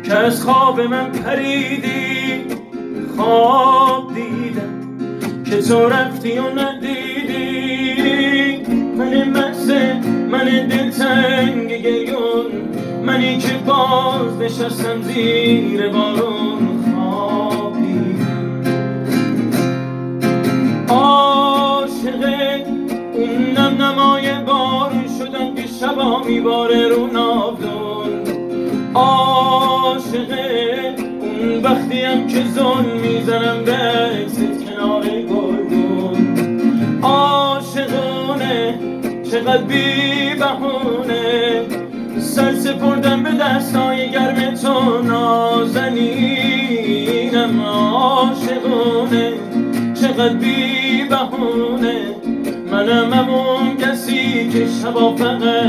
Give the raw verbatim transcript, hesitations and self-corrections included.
که از خواب من پریدی. خواب دیدم که تو رفتی و ندیدی. من مست، من دلتنگ گریون، منی که باز نشستم زیر بارون. خواب دیدم عاشق اون نم نمای بارون شدم که شبا میباره رو ناودون. عاشق اون وقتیم که زن میزنم به عکست کنار گلدون. عاشقونه چقدر بی بهونه، سر سپردم به دستای گرم تو نازنینم. عاشقونه چقدر بی بهونه، منم همون کسی که شبا فقط